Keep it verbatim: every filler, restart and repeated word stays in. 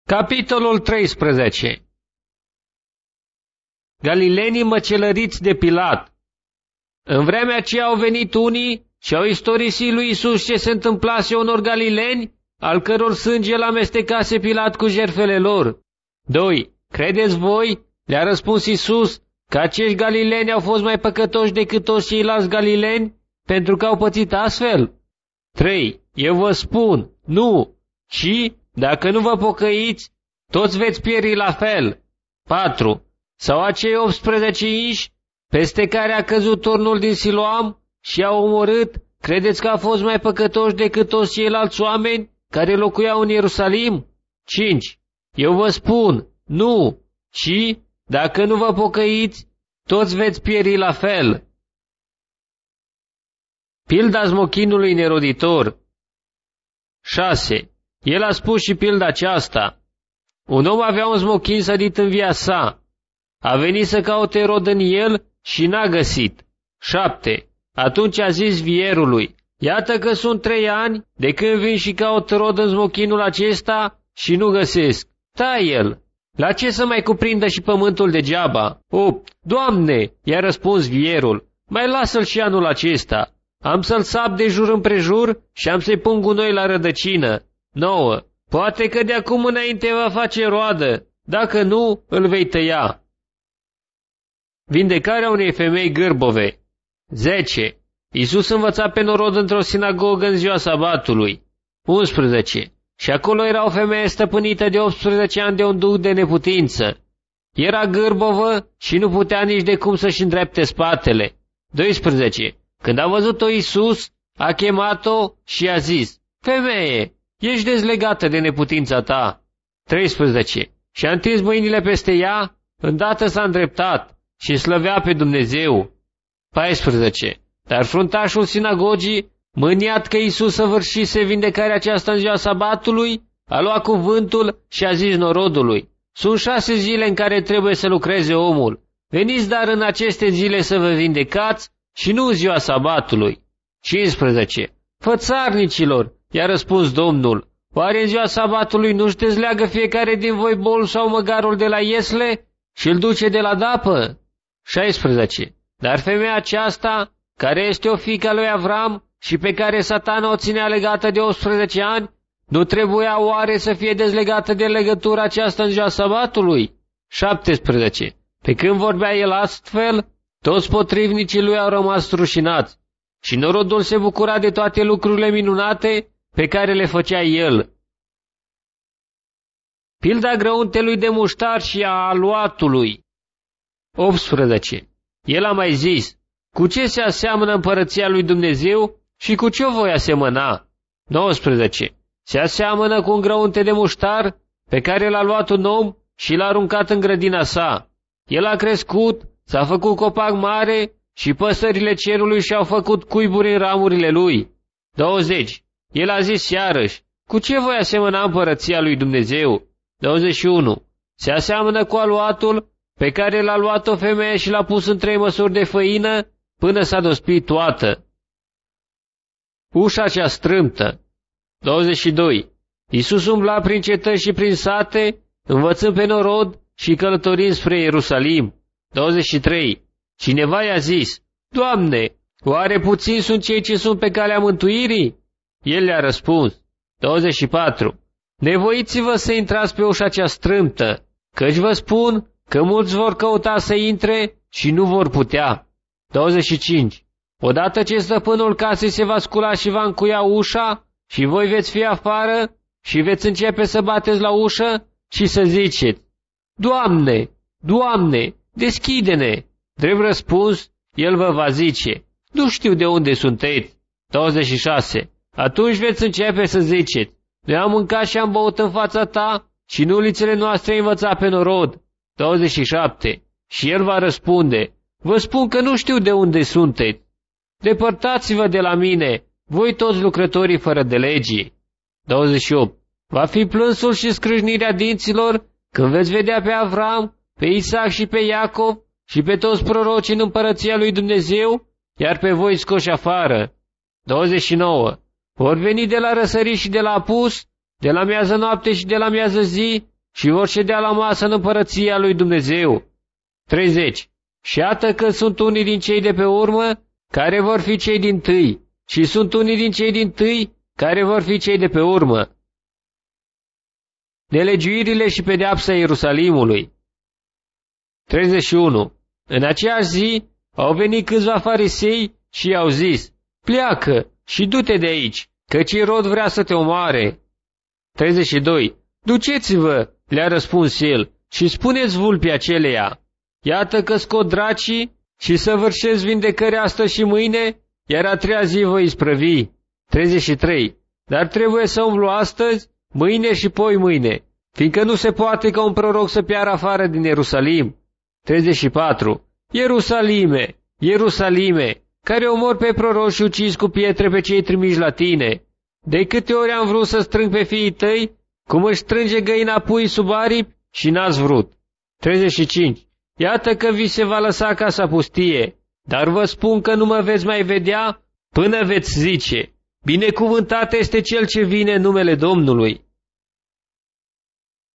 Capitolul treisprezece. Galilenii măcelăriți de Pilat. În vremea aceea au venit unii și au istorisit lui Iisus ce se întâmplase unor galileni, al căror sânge l amestecase Pilat cu jertfele lor. doi. Credeți voi, le-a răspuns Iisus, că acești galileni au fost mai păcătoși decât toți ceilalți galileni, pentru că au pățit astfel? trei. Eu vă spun, nu, ci, dacă nu vă pocăiți, toți veți pieri la fel. patru. Sau acei optsprezece inși, peste care a căzut turnul din Siloam și a omorât, credeți că a fost mai păcătoși decât toți ceilalți oameni care locuiau în Ierusalim? cinci. Eu vă spun, nu, ci, dacă nu vă pocăiți, toți veți pieri la fel. Pilda smochinului neroditor. șase. El a spus și pilda aceasta. Un om avea un smochin sădit în via sa. A venit să caute rod în el și n-a găsit. șapte. Atunci a zis vierului, iată că sunt trei ani de când vin și caut rod în smochinul acesta și nu găsesc. Tai el. La ce să mai cuprindă și pământul degeaba? opt. Doamne, i-a răspuns vierul, mai lasă-l și anul acesta. Am să-l sap de jur împrejur și am să-i pun gunoi la rădăcină. nouă. Poate că de acum înainte va face roadă, dacă nu, îl vei tăia. Vindecarea unei femei gârbove. zece. Iisus învăța pe norod într-o sinagogă în ziua sabatului. unsprezece. Și acolo era o femeie stăpânită de optsprezece ani de un duh de neputință. Era gârbovă și nu putea nici de cum să-și îndrepte spatele. doisprezece. Când a văzut-o Iisus, a chemat-o și a zis, femeie, ești dezlegată de neputința ta. treisprezece. Și a întins mâinile peste ea, îndată s-a îndreptat și slăvea pe Dumnezeu. paisprezece. Dar fruntașul sinagogii, mâniat că Iisus săvârșise vindecarea aceasta în ziua sabatului, a luat cuvântul și a zis norodului, sunt șase zile în care trebuie să lucreze omul. Veniți dar în aceste zile să vă vindecați și nu în ziua sabatului. cincisprezece. Fățarnicilor, i-a răspuns Domnul, oare în ziua sabatului nu-și dezleagă fiecare din voi bolul sau măgarul de la iesle și îl duce de la dapă? șaisprezece. Dar femeia aceasta, care este o fiică a lui Avram și pe care Satana o ținea legată de optsprezece ani, nu trebuia oare să fie dezlegată de legătura aceasta în ziua sabatului? șaptesprezece. Pe când vorbea el astfel, toți potrivnicii lui au rămas rușinați și norodul se bucura de toate lucrurile minunate pe care le făcea el. Pilda grăuntelui de muștar și a aluatului. optsprezece. El a mai zis, cu ce se aseamănă împărăția lui Dumnezeu și cu ce o voi asemăna? nouăsprezece. Se aseamănă cu un grăunte de muștar pe care l-a luat un om și l-a aruncat în grădina sa. El a crescut, s-a făcut copac mare și păsările cerului și-au făcut cuiburi în ramurile lui. douăzeci. El a zis iarăși, cu ce voi asemăna împărăția lui Dumnezeu? douăzeci și unu. Se aseamănă cu aluatul pe care l-a luat o femeie și l-a pus în trei măsuri de făină până s-a dospit toată. Ușa cea strâmtă. douăzeci și doi. Iisus umbla prin cetăți și prin sate, învățând pe norod și călătorind spre Ierusalim. douăzeci și trei. Cineva i-a zis, Doamne, oare puțini sunt cei ce sunt pe calea mântuirii? El le-a răspuns. douăzeci și patru. Nevoiți-vă să intrați pe ușa cea strâmtă, căci vă spun că mulți vor căuta să intre și nu vor putea. douăzeci și cinci. Odată ce stăpânul casei se va scula și va încuia ușa și voi veți fi afară și veți începe să bateți la ușă și să ziceți, Doamne, Doamne, deschide-ne! Drept răspuns, el vă va zice, nu știu de unde sunteți. douăzeci și șase. Atunci veți începe să ziceți, noi am mâncat și am băut în fața ta și în ulițele noastre ai învățat pe norod. douăzeci și șapte. Și el va răspunde, vă spun că nu știu de unde sunteți. Depărtați-vă de la mine, voi toți lucrătorii fără de legii. douăzeci și opt. Va fi plânsul și scrâșnirea dinților când veți vedea pe Avram, pe Isaac și pe Iacov și pe toți prorocii în împărăția lui Dumnezeu, iar pe voi scoși afară. douăzeci și nouă. Vor veni de la răsărit și de la apus, de la miază noapte și de la miază zi, și vor ședea la masă în împărăția lui Dumnezeu. treizeci. Și iată că sunt unii din cei de pe urmă care vor fi cei dintâi și sunt unii din cei dintâi care vor fi cei de pe urmă. Nelegiuirile și pedeapsa Ierusalimului. treizeci și unu. În aceeași zi au venit câțiva farisei și i-au zis: pleacă și du-te de aici, căci Irod vrea să te omoare. treizeci și doi. Duceți-vă, le-a răspuns el, și spuneți vulpii aceleia: iată că scot dracii și săvârșesc vindecări astăzi și mâine, iar a treia zi voi isprăvi. treizeci și trei. Dar trebuie să umblu astăzi, mâine și poi mâine, fiindcă nu se poate ca un proroc să piară afară din Ierusalim. treizeci și patru. Ierusalime, Ierusalime, care omor pe proroci și ucizi cu pietre pe cei trimiși la tine. De câte ori am vrut să strâng pe fiii tăi, cum își strânge găina pui sub aripi, și n-ați vrut. treizeci și cinci. Iată că vi se va lăsa casa pustie, dar vă spun că nu mă veți mai vedea până veți zice: binecuvântat este cel ce vine în numele Domnului.